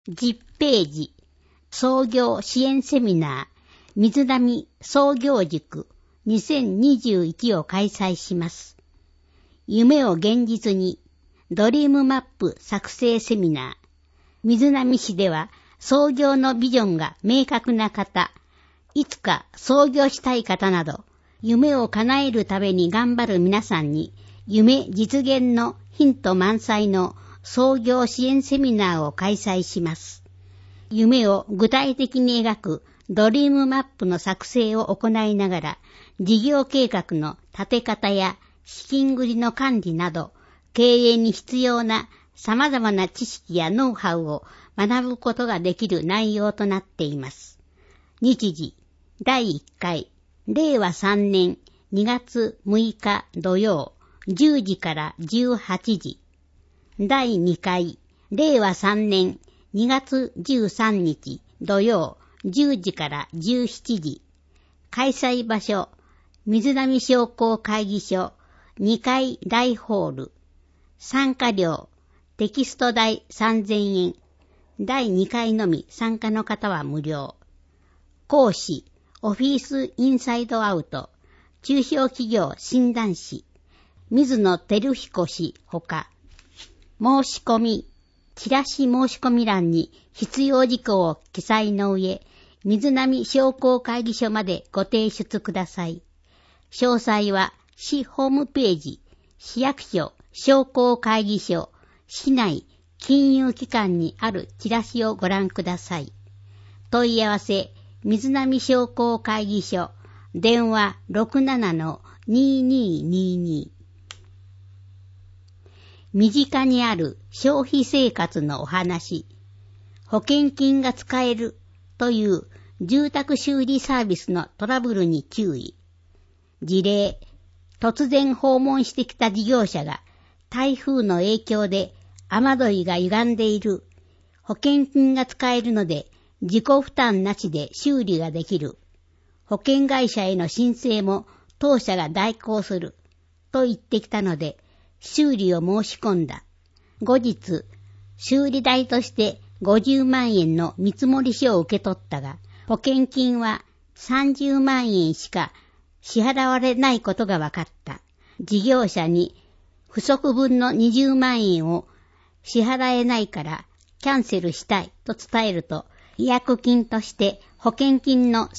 10ページ、創業支援セミナー、水波創業塾2021を開催します。夢を現実に、ドリームマップ作成セミナー。水波市では創業のビジョンが明確な方、いつか創業したい方など、夢を叶えるために頑張る皆さんに、夢実現のヒント満載の創業支援セミナーを開催します。夢を具体的に描くドリームマップの作成を行いながら、事業計画の立て方や資金繰りの管理など、経営に必要な様々な知識やノウハウを学ぶことができる内容となっています。日時、第1回、令和3年2月6日土曜、10時から18時。第2回、令和3年2月13日土曜、10時から17時。開催場所、水波商工会議所2階大ホール。参加料、テキスト代3000円。第2回のみ参加の方は無料。講師、オフィスインサイドアウト、中小企業診断士、水野照彦氏ほか、申し込み、チラシ申し込み欄に必要事項を記載の上、水波商工会議所までご提出ください。詳細は市ホームページ、市役所商工会議所、市内金融機関にあるチラシをご覧ください。問い合わせ、水波商工会議所、電話 67-2222。身近にある消費生活のお話。保険金が使えるという住宅修理サービスのトラブルに注意。事例、突然訪問してきた事業者が台風の影響で雨どいが歪んでいる。保険金が使えるので自己負担なしで修理ができる。保険会社への申請も当社が代行する。と言ってきたので修理を申し込んだ。後日、修理代として50万円の見積書を受け取ったが、保険金は30万円しか支払われないことが分かった。事業者に不足分の20万円を支払えないからキャンセルしたいと伝えると、違約金として保険金の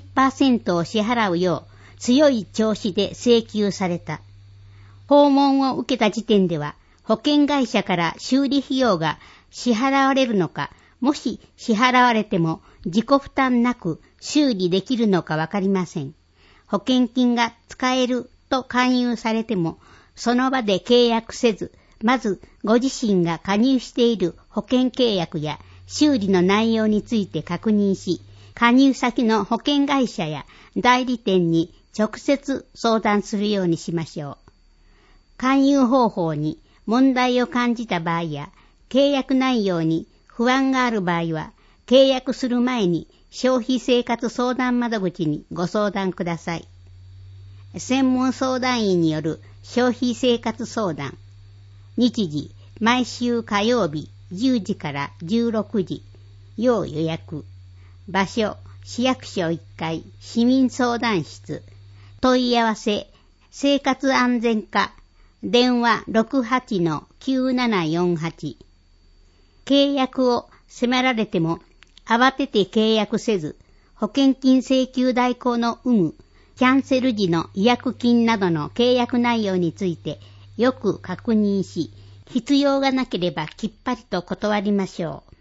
30% を支払うよう強い調子で請求された。訪問を受けた時点では保険会社から修理費用が支払われるのか、もし支払われても自己負担なく修理できるのかわかりません。保険金が使えると勧誘されても、その場で契約せず、まずご自身が加入している保険契約や修理の内容について確認し、加入先の保険会社や代理店に直接相談するようにしましょう。勧誘方法に問題を感じた場合や、契約内容に不安がある場合は、契約する前に消費生活相談窓口にご相談ください。専門相談員による消費生活相談。日時、毎週火曜日10時から16時。要予約。場所、市役所1階市民相談室。問い合わせ、生活安全課。電話 68-9748。契約を迫られても慌てて契約せず、保険金請求代行の有無、キャンセル時の違約金などの契約内容についてよく確認し、必要がなければきっぱりと断りましょう。